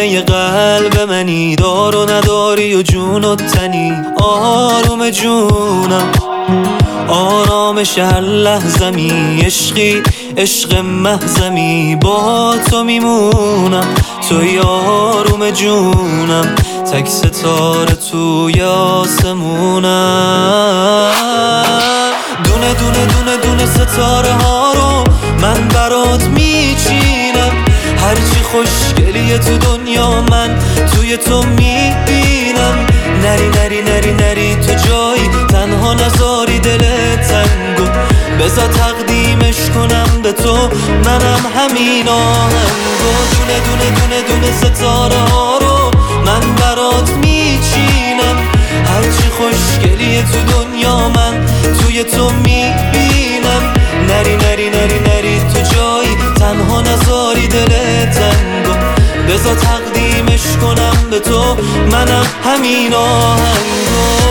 خونه قلب منی، دار و نداری و جون و تنی. آروم جونم، آرامش هر لحظمی، عشقی عشق محضمی، با تو میمونم. توی آروم جونم، تک ستاره توی آسمونم. دونه دونه دونه دونه ستاره ها رو من برات میچینم. هرچی خوشگلیه تو دنیا من توی تو میبینم. نری نری نری نری تو جایی تنها نذاری دل تنگو، بذار تقدیمش کنم به تو، منم همین آهنگو. دونه دونه دونه دونه ستاره ها رو من برات میچینم. هرچی خوشگلیه تو دنیا من توی تو میبینم. نری نری نری نری تو جایی تنها نذاری دل تنگو، بذار تقدیمش کنم به تو، منم همین آهنگو.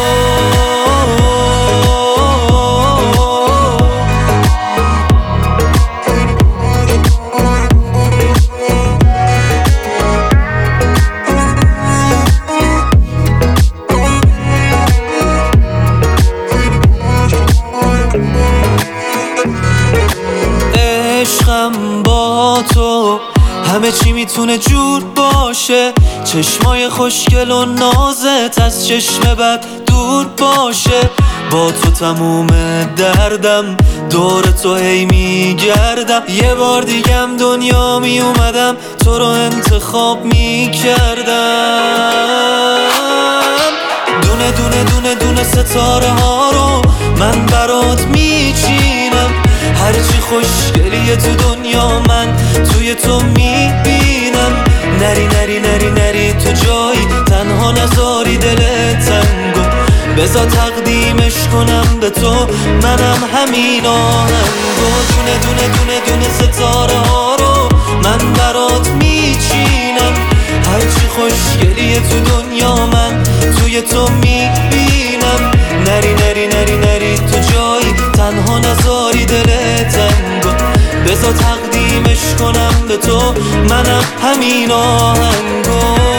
عشقم با تو همه چی میتونه جور باشه، چشمای خوشگل و نازت از چشم بد دور باشه. با تو تموم دردم، دور تو هی میگردم. یه بار دیگم دنیا میومدم تو رو انتخاب میکردم. دونه دونه دونه دونه ستاره ها رو من برات میچینم. هرچی خوشگلیه تو دنیا من توی تو میبینم. نری نری نری نری تو جایی تنها نذاری دل تنگو، بذار تقدیمش کنم به تو، منم همین آهنگو. دونه دونه دونه دونه ستاره ها رو من برات میچینم. هرچی خوشگلیه تو دنیا من توی تو میبینم. نری نری نری نری تو جایی تنها نذاری دل تنگو، بذار تقدیمش کنم به تو، منم همین آهنگو.